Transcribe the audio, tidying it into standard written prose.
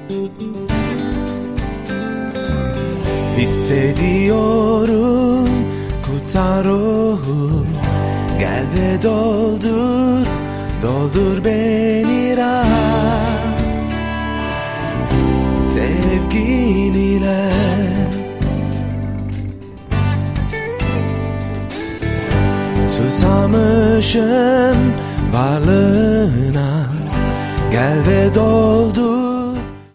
Hissediyorum kutsal ruhu, gel ve doldur, doldur beni rahat sevgin ile. Susamışım varlığına, gel ve doldur,